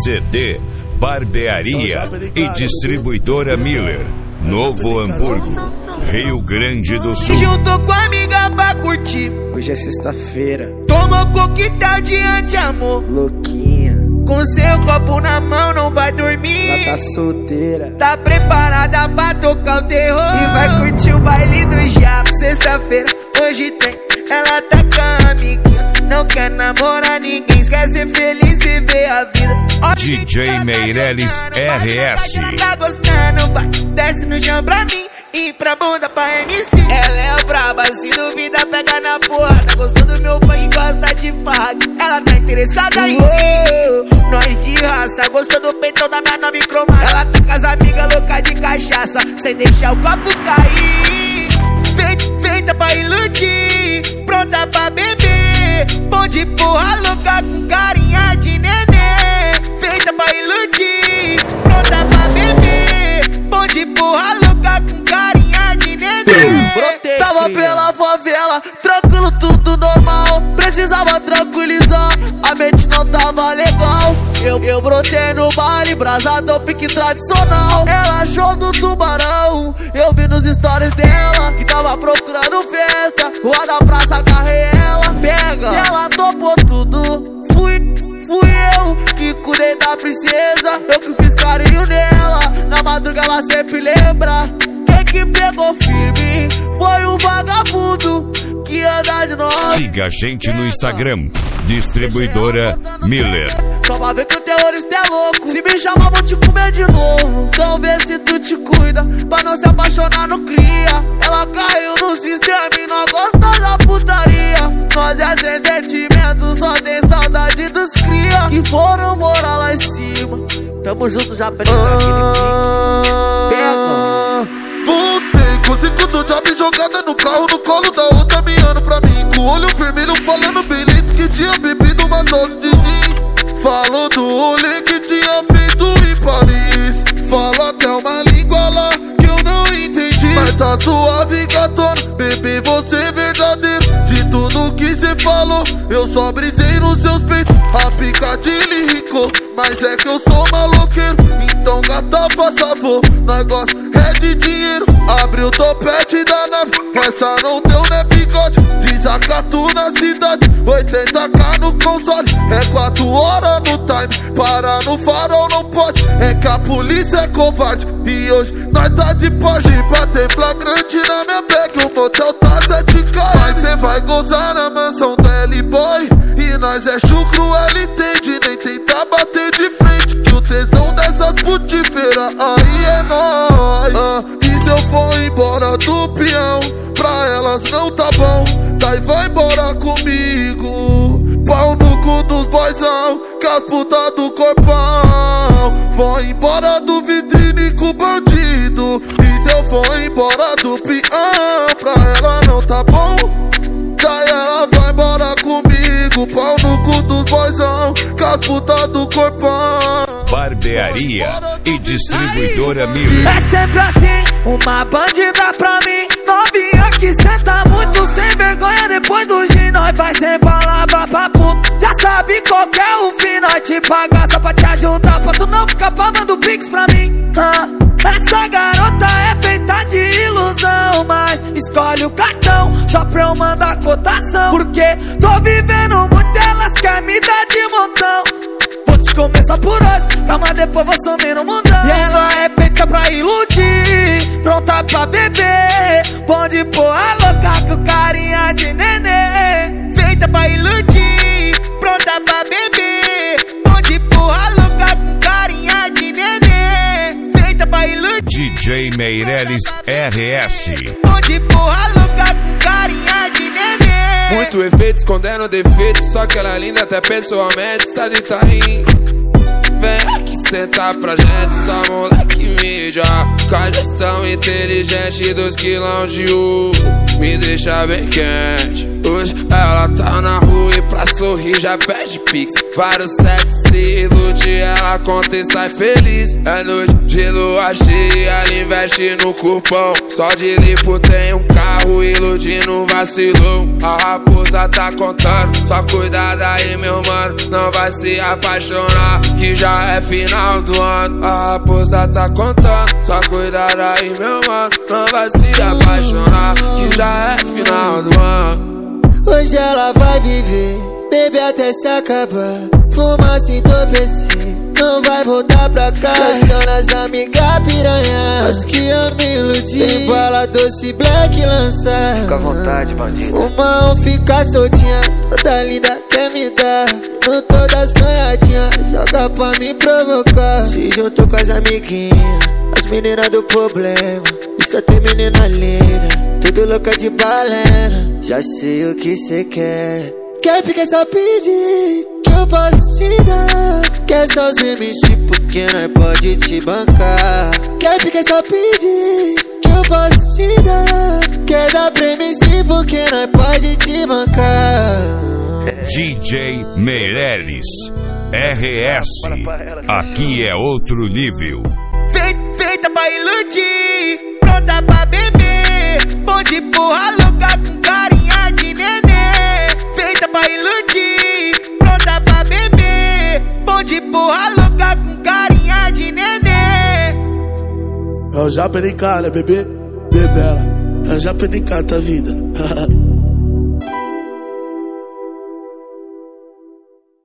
CD, Barbearia e Distribuidora Miller, Novo Hamburgo, Rio Grande do Sul. Se juntou com a amiga pra curtir. Hoje é sexta-feira. Tomou coquetel de anti-amor. Louquinha. Com seu copo na mão não vai dormir. Ela tá solteira. Tá preparada pra tocar o terror. E vai curtir o baile do diabo. Sexta-feira, hoje tem. Ela tá com a amiguinha. Não quer namorar ninguém. Quer ser feliz, viver a vida. DJ Meirelles RS. Ela tá gostando, vai. Desce no chão pra mim e pra bunda pra MC. Ela é braba, se duvida pega na porra. Tá gostando do meu funk, gosta de farra. Ela tá interessada em nós de raça. Gostou do peitão da minha nova cromada. Ela tá com as amigas loucas de cachaça, sem deixar o copo cair. Feita pra iludir, pronta pra beber. Bom de porra louca com carinha de nenê. Feita pra iludir, pronta pra beber. Bom de porra louca com carinha de nenê. Tava pela favela, tranquilo, tudo normal. Precisava tranquilizar, a mente não tava legal. Eu brotei no baile, brasadão, pique tradicional. Ela achou do tubarão, eu vi nos stories dela que tava procurando festa. Rua da praça, agarrei ela, pega. E ela topou tudo, fui eu que cuidei da princesa. Eu que fiz carinho nela, na madruga ela sempre lembra. Quem que pegou firme foi o vagabundo que anda de nós. Siga a gente no Instagram, Distribuidora Miller. Só pra ver que o terrorista é louco. Se me chamar vou te comer de novo. Então vê se tu te cuida, pra não se apaixonar no cria. Ela caiu no sistema e não gosta da putaria. Nós é sem sentimento, só tem saudade dos cria que foram morar lá em cima. Tamo junto, já pega. Voltei com 5 do job jogada no carro, no colo da outra miando pra mim. Com o olho vermelho falando bem lento que tinha bebido uma dose de gin. Falou do rolê que tinha feito em Paris. Falou até uma língua lá que eu não entendi. Mas tá suave, gatona, bebê, você é verdadeiro. De tudo que cê falou, eu só brisei nos seus peitos. A picadilha rico, mas é que eu sou maloqueiro. Então gata, faz favor, negócio é de dinheiro. Abre o topete da nave, essa não deu, né, bigode. Desacato na cidade, 80k no console. É 4 horas no time, para no farol não pode. É que a polícia é covarde e hoje nós tá de Porsche. Pra ter flagrante na minha bag, o motel tá 7k. Mas cê vai gozar na mansão do L-Boy. E nós é chucro, ela entende, nem tentar bater de frente. Que o tesão dessas putifeiras aí é nóis. E se eu for embora do peão, pra elas não tá bom. Daí vai embora comigo. Pau no cu dos boizão, que as putas do corpão. Vou embora do vitrine com o bandido. E se eu for embora do peão, pra ela não tá bom. Daí ela vai embora comigo. Pau no cu dos boizão, que as putas do corpão. Barbearia e Distribuidora Miller. É sempre assim, uma bandida pra mim. Novinha que senta muito sem vergonha. Depois do gin nós vai sem palavra pra puto. Já sabe qual que é o fim, nós te pagar só pra te ajudar, pra tu não ficar pagando pix pra mim. Essa garota é feita de ilusão, mas escolhe o cartão só pra eu mandar cotação. Porque tô vivendo muito, elas querem me dar de montão. Vou te começar por hoje, calma, depois vou sumir no mundão. E ela é feita pra iludir, pronta pra beber. Bom de porra louca com carinha de nenê. Feita pra iludir, pronta pra beber. Bom de porra louca com carinha de nenê. Feita pra iludir. DJ Meirelles RS. Bom de porra louca com carinha de nenê. Muito efeito escondendo defeito, só que ela é linda até pessoalmente. Sabe tá rindo. Vem aqui sentar pra gente, só moleque mídia. Com a gestão inteligente dos quilão de ouro, me deixa bem quente. Hoje ela tá na rua e pra sorrir já pede pix. Vários sexy ilude, ela conta e sai feliz. É noite de lua cheia, ela investe no corpão. Só de lipo tem um carro, iludindo vacilou. A raposa tá contando, só cuidado aí meu mano, não vai se apaixonar, que já é final do ano, a raposa tá contando. Só cuidado aí, meu mano, não vai se apaixonar, que já é final do ano. Hoje ela vai viver, bebe até se acabar, fuma sem entorpecer, não vai voltar pra cá. Aciona as amigas piranha, as que eu me iludi. Tem bala doce black lançar. Fica à vontade, bandido. Fuma ou fica soltinha, toda linda quer me dar. Não toda sonhadinha, joga pra me provocar. Se juntou com as amiguinhas, as meninas do problema. E só tem menina linda, tudo louca de balena. Já sei o que cê quer. Quer ficar só pedir, que eu posso te dar. Quer só os MC porque nós pode te bancar. Quer ficar só pedir, que eu posso te dar. Quer dar pra MC porque nós pode te bancar. DJ Meirelles, RS, aqui é outro nível. Feita pra iludir, pronta pra beber, bom de porra louca com carinha de nenê. Feita pra iludir, pronta pra beber, bom de porra louca com carinha de nenê. Eu já peguei cara, bebê, bebela. Eu já peguei cara, tá vida.